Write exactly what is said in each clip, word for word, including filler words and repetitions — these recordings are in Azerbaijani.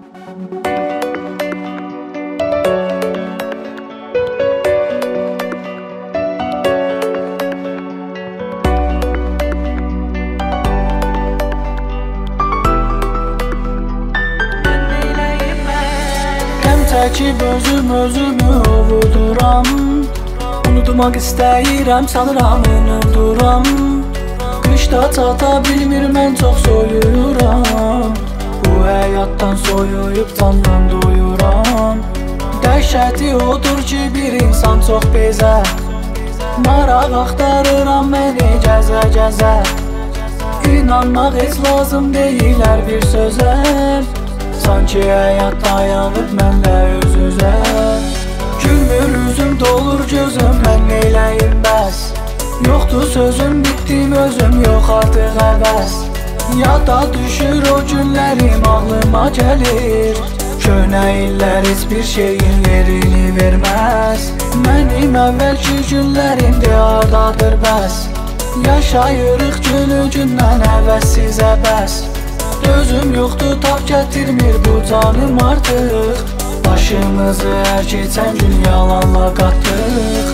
Çəkib özüm özümü ovuduram. Unutmaq istəyirəm, sanıram unuduram. Qışda çata bilmir, mən çox soyuram. Bu həyatdan soyuyub candan doyuram. Dəhşəti odur ki, bir insan çox bezər. Maraq axtarıram məni gəzə-gəzə. İnanmaq heç lazım deyil hər bir sözə. Sanki həyat dayanıb mənlə öz-özə. Gülmür üzüm, dolur gözüm, mən neyləyim bəs. Yoxdur sözüm, bitdim özüm, yox artıq həvəs. Yada düşür o günlərim, ağlıma gəlir. Köhnə illər heç bir şeyin yerini verməz. Mənim əvvəlki günlərimdir, hardadır bəs. Yaşayırıq günü gündən, həvəssiz əbəs. Özüm yoxdur, tab gətirmir bu canım artıq. Başımızı hər keçən gün yalanla qatdıq.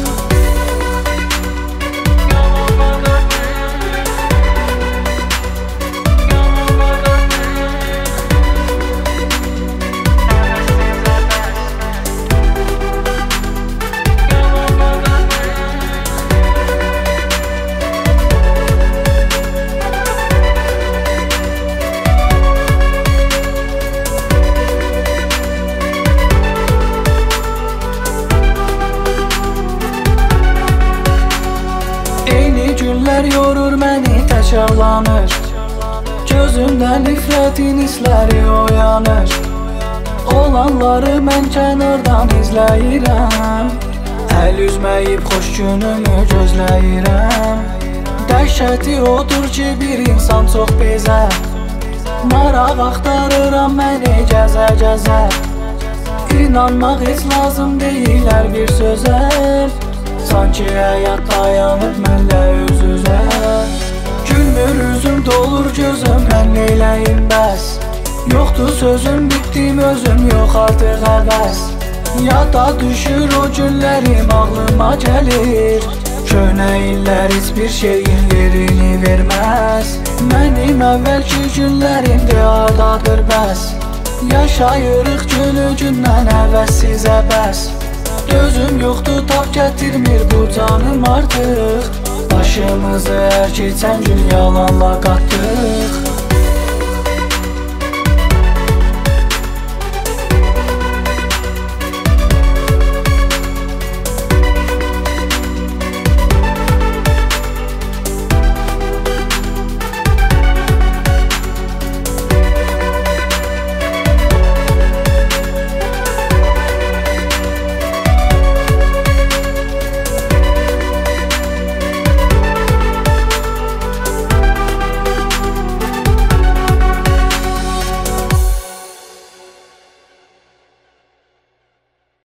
Günlər yorur məni, təkrarlanır. Gözümdən nifrətin hissləri oyanır. Olanları mən kənardan izləyirəm. Əl üzməyib xoş günümü gözləyirəm. Dəhşəti odur ki, bir insan çox bezər. Maraq axtarıram məni gəzə-gəzə. İnanmaq heç lazım deyil hər bir sözə. Sanki həyat dayanıb mənlə öz-özə. Gülmür üzüm, dolur gözüm, mən neyləyim bəs. Yoxdur sözüm, bitdim özüm, yox artıq həvəs. Yada düşür o günlərim, ağlıma gəlir. Köhnə illər heç bir şeyin yerini verməz. Mənim əvvəlki günlərimdir, hardadır bəs. Yaşayırıq günü gündən, həvəssiz əbəs. Gözüm yoxdur, tab gətirmir bu canım artıq. Başımızı hər keçən gün yalanla qatdıq.